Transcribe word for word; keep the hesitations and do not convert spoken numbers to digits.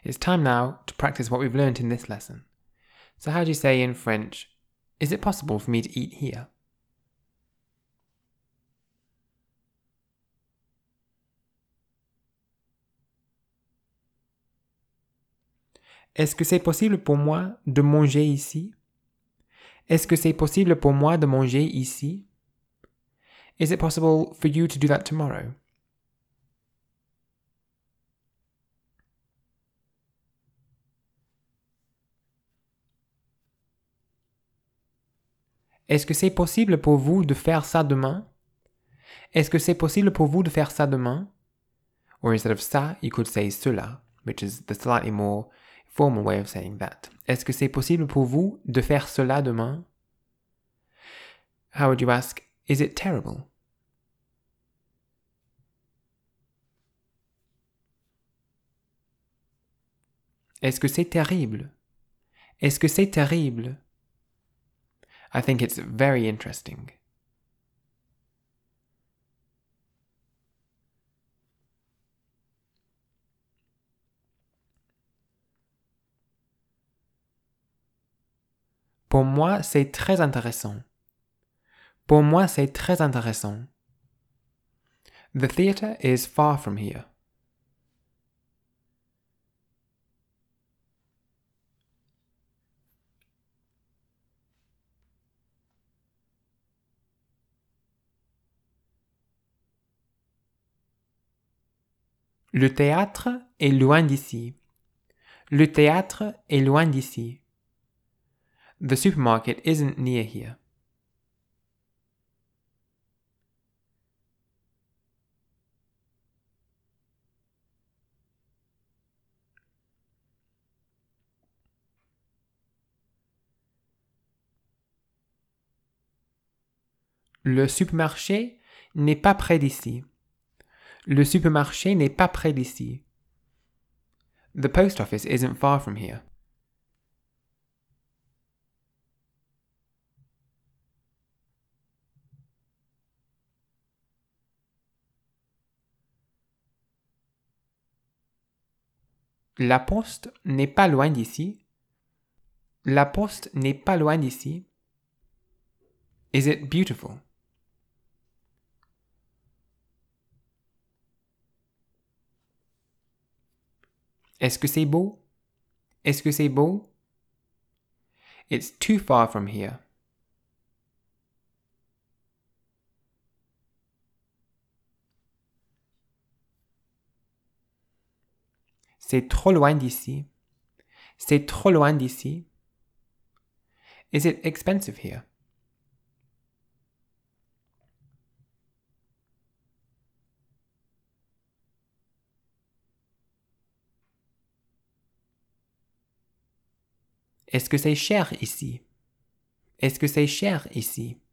It's time now to practice what we've learned in this lesson. So how do you say in French, is it possible for me to eat here? Est-ce que c'est possible pour moi de manger ici? Est-ce que c'est possible pour moi de manger ici? Is it possible for you to do that tomorrow? Est-ce que c'est possible pour vous de faire ça demain? Est-ce que c'est possible pour vous de faire ça demain? Or instead of ça, you could say cela, which is the slightly more formal way of saying that. Est-ce que c'est possible pour vous de faire cela demain? How would you ask, is it terrible? Est-ce que c'est terrible? Est-ce que c'est terrible? I think it's very interesting. Pour moi, c'est très intéressant. Pour moi, c'est très intéressant. The theatre is far from here. Le théâtre est loin d'ici. Le théâtre est loin d'ici. The supermarket isn't near here. Le supermarché n'est pas près d'ici. Le supermarché n'est pas près d'ici. The post office isn't far from here. La poste n'est pas loin d'ici. La poste n'est pas loin d'ici. Is it beautiful? Est-ce que c'est beau? Est-ce que c'est beau? It's too far from here. C'est trop loin d'ici. C'est trop loin d'ici. Is it expensive here? Est-ce que c'est cher ici? Est-ce que c'est cher ici?